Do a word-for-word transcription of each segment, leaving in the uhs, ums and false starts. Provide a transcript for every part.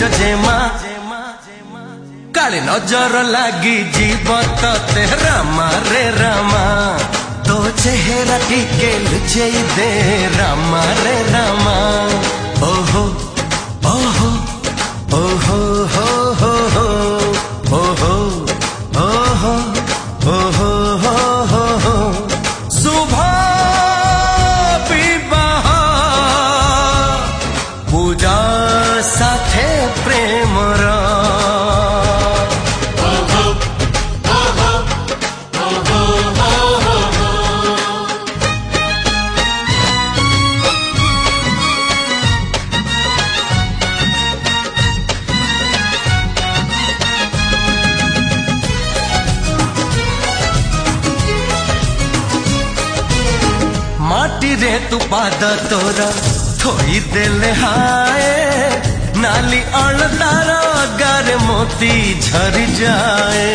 जेमा काले नजर लागी जीव ते रामा रे रामा तो चेहरा टिके लुचे दे रामा रे रामा ओहो ओहो ओहो हो हो हो ओहो ओहो ओहो हो हो हो शुभ विवाह पूजा साथे प्रेमर माटी रे तू पाद तोरा थोई देले हाय नाली अणदार गारे मोती झरी जाए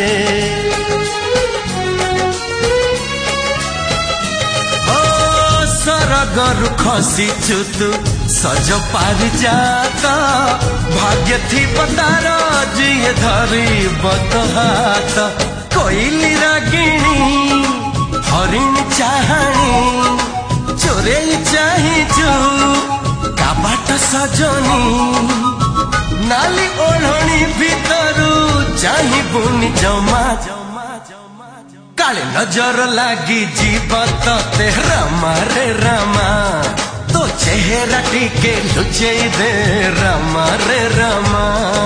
ओ सरगरु खसी चुतु सज पारि जाता भाग्य थी पतार जिए धरी बतहात कोइली रागिणी हरिण चाहणी चोरे चाहिजु काबाट सजनी नाली ओढ़नी भीतरू चाहिबुनी जमा काले नजर लागी जीवत ते रामा रे रामा तो चेहरा टिके लुचे दे रामा रे रामा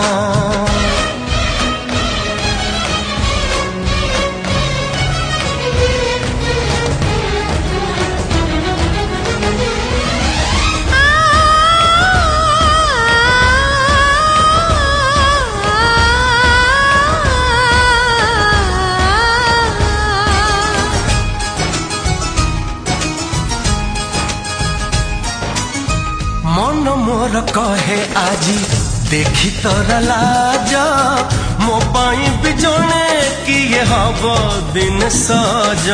मन मोर कहे आजी देखी तोरा लाज मो पाई भी जने किए हब दिन सज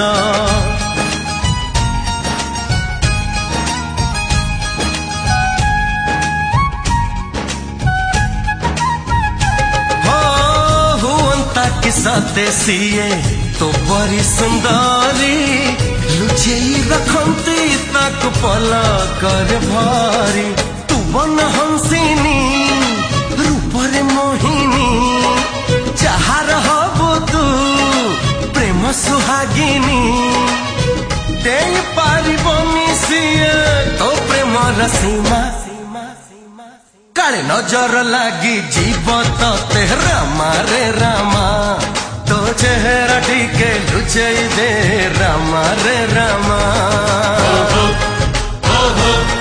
हो हुअंता कि सते सिए तो बड़ी सुंदरी लुचेई रखंती तक पल कर भारी तू बन हंसिनी रूपरे मोहिनी जहार हबु तू प्रेम सुहागिनी दे पारिबनी सिए तो प्रेम रसीमा काले नजर लागी जीवत ते रामा रे रामा तो चेहरा टिके लुचे दे रामा रे रामा।